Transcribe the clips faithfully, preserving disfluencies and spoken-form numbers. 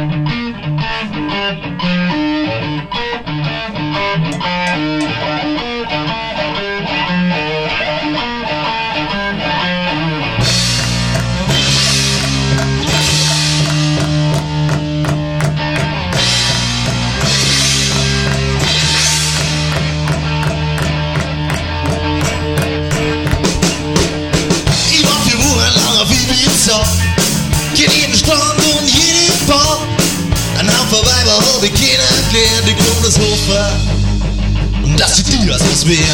Geht jeden Strand und jeden Bar. Ein Haufen Weiber hab ich kennengelernt, ich komm das Hofer und das sieht dir aus was wär.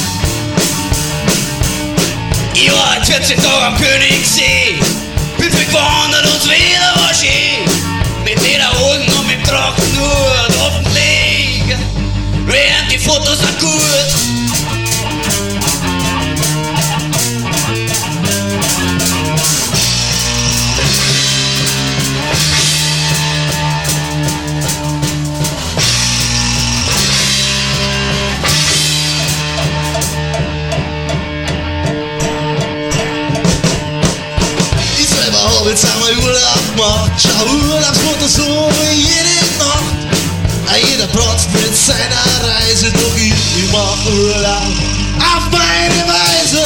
Ich war vierzehn Tage am Königssee, bin viel gewandert und das Wetter war schön. Mit Lederhosen und mit Trockenhut auf dem Weg, während die Fotos sind gut. Jetzt haben wir Urlaub gemacht, schau Urlaubsfotos so wie jede Nacht. Jeder protzt mit seiner Reise, doch ich, ich mach Urlaub auf meine Weise.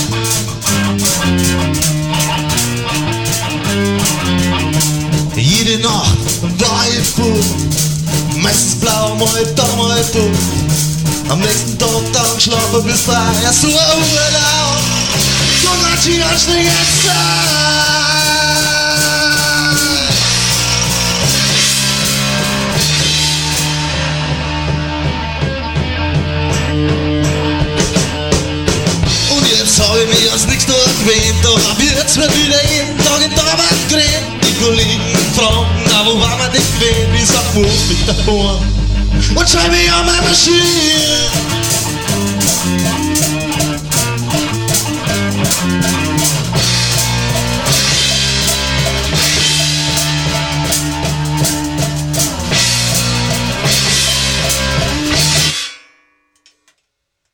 Jede Nacht war ich voll, meistens blau, mal da, mal da. Am nächsten Tag dann geschlafen bis drei, ja so ein Urlaub, so ganz schön anstrengend sein. Hab ich mich als nichts durchgewähnt, doch ab jetzt wird wieder jeden Tag in der Arbeit geredet. Die Kollegen fragen, na wo war man denn gewesen? Ich sag, wo ist mich davor? Und schreib mich an meine Maschine.